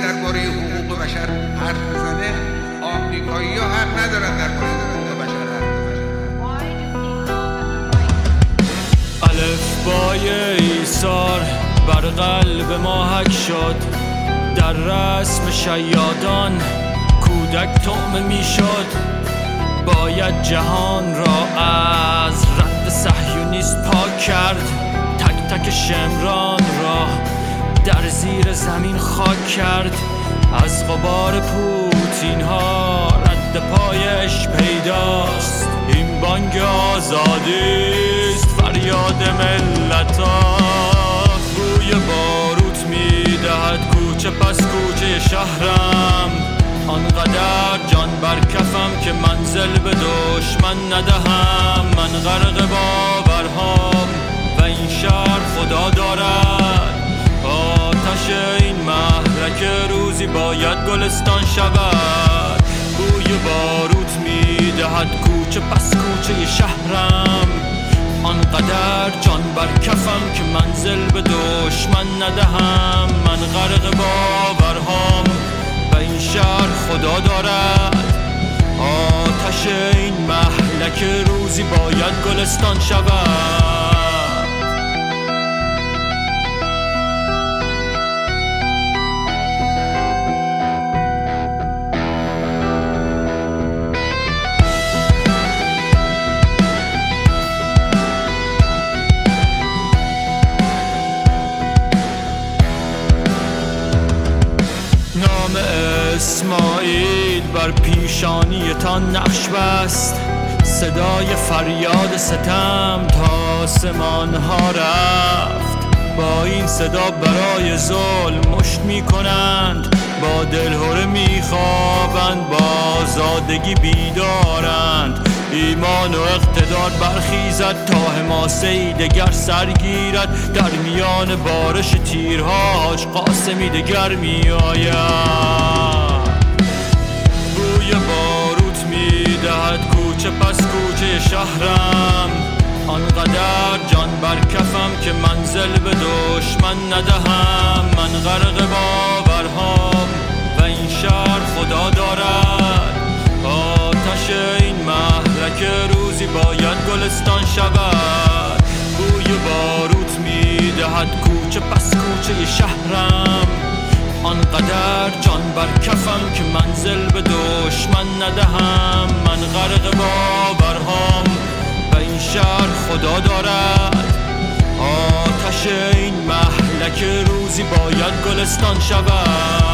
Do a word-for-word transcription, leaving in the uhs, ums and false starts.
درباره حقوق بشر حرف بزنه، آمریکایی‌ها حق ندارن درباره حقوق بشر حرف بزنن. الفبای ایثار بر قلب ما حک شد، در رسم شیادان کودک طعمه می شد. باید جهان را از رد صهیونیست پاک کرد، تک تک شمران را در زیر زمین خاک کرد. از غبار پوتین ها رد پایش پیداست، این بانگ آزادیست فریاد ملت‌ها. بوی باروت میدهد کوچه پس کوچه شهرم، آنقدر جان بر کفم که منزل به دشمن ندهم. من غرق باورهام و این شهر خدا دارد. آتش این محرک روزی باید گلستان شود. بوی باروت میدهد کوچه پس کوچه شهرم، آنقدر جان بر کفم که منزل به دشمن ندهم. من غرق باورهام و این شهر خدا دارد. آتش این محلک روزی باید گلستان شود. نام اسماعیل بر پیشانی تا نقش بست، صدای فریاد ستم تا آسمان ها رفت. با این صدا برای ظلم مشت می کنند، با دلهره می خوابند، با آزادگی بیدارند. ایمان و اقتدار برخیزد تا حماسه‌ای دگر سرگیرد، در میان بارش تیرهاش قاسمی دگر می آید. بوی باروت می دهد کوچه پس کوچه شهرم، آنقدر جان بر کفم که منزل به دشمن ندهم. من غرق باورهام و این شهر خدا دارد. آتش این محرک روزی باید گلستان شود. بوی باروت می دهد کوچه پس کوچه شهرم، آنقدر جان بر کفم که منزل به دشمن ندهم. من غرق باورهام و این شهر خدا دارد. آتش این محلک روزی باید گلستان شود.